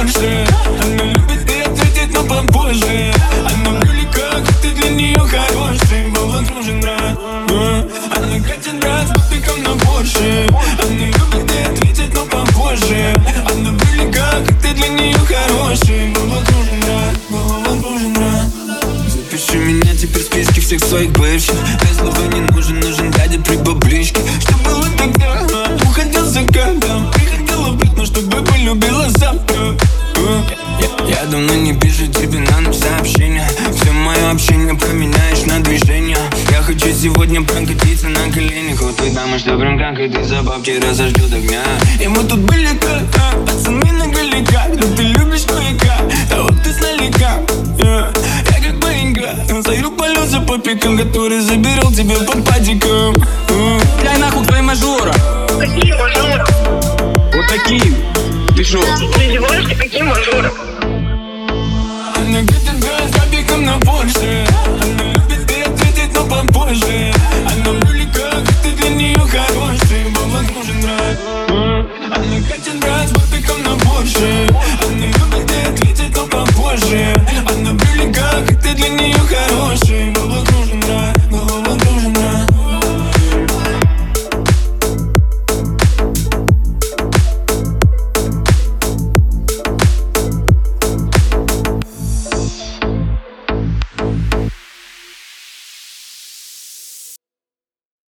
больше. Она любит и ответит, но попозже. Она велика, как ты для нее хороший. Был нужен брат. Она катит брат с подпиком на Порше. Она любит и ответит, но попозже. Она велика, как ты для нее хороший. Был нужен брат, был нужен брат. Запиши меня теперь в списке всех своих бывших. Для слова не нужен, нужен дядя при баблишке. Что было тогда? Уходил за кадром. Ты хотела быть, но чтобы полюбила завтра. Я давно не пишу тебе на ночь сообщения. Все мое общение променяешь на движение. Я хочу сегодня прокатиться на коленях. Вот той дамы, что прям как и ты за бабки разожгет огня. И мы тут были как пацаны на галиках. Да ты любишь кое-как, а вот ты снялика. Я как маленька, зайду полю за попиком, который заберет тебя под падиком. Дай нахуй твои мажоры. Какие мажоры? Вот такие. Ты шо? Ты издеваешься? Какие мажоры? Она катит брат с попиком на Порше. Она любит и ответит, но попозже. Она велика, как ты для нее хороший. Был нужен брат. Она катит